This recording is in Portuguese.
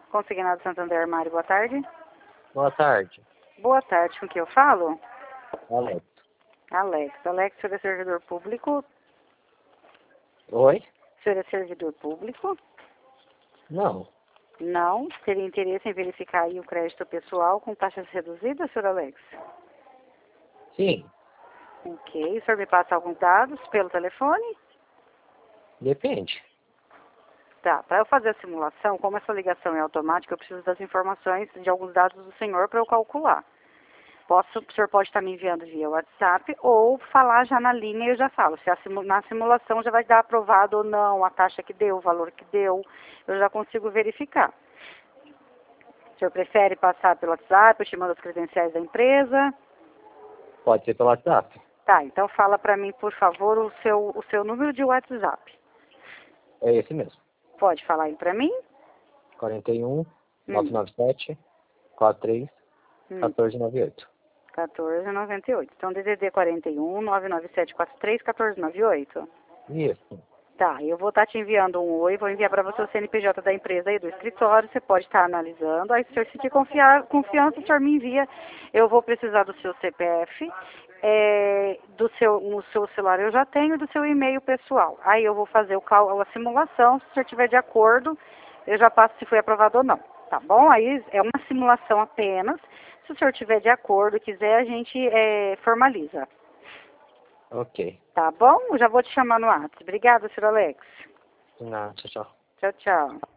Consignado Santander, Mário, boa tarde. Boa tarde. Boa tarde, com quem eu falo? Alex. Alex, o senhor é servidor público? Oi? O senhor é servidor público? Não. Não. Teria interesse em verificar aí o crédito pessoal com taxas reduzidas, senhor Alex? Sim. Ok. O senhor me passa alguns dados pelo telefone? Depende. Tá. Para eu fazer a simulação, como essa ligação é automática, eu preciso das informações de alguns dados do senhor para eu calcular. O senhor pode estar me enviando via WhatsApp ou falar já na linha e eu já falo. Se na simulação já vai dar aprovado ou não, a taxa que deu, o valor que deu, eu já consigo verificar. O senhor prefere passar pelo WhatsApp, eu te mando as credenciais da empresa? Pode ser pelo WhatsApp. Tá, então fala para mim, por favor, o seu número de WhatsApp. É esse mesmo. Pode falar aí para mim? 41 997 43 1498. 1498. Então, DDD 41 997 43 1498. Isso. Tá, eu vou estar te enviando um oi, vou enviar para você o CNPJ da empresa aí do escritório, você pode estar analisando, aí se o senhor sentir confiança, o senhor me envia, eu vou precisar do seu CPF, no seu celular eu já tenho, do seu e-mail pessoal. Aí eu vou fazer a simulação, se o senhor estiver de acordo, eu já passo se foi aprovado ou não, tá bom? Aí é uma simulação apenas, se o senhor estiver de acordo e quiser, a gente formaliza. Ok. Tá bom? Eu já vou te chamar no WhatsApp. Obrigada, senhor Alex. Não, tchau, tchau. Tchau, tchau.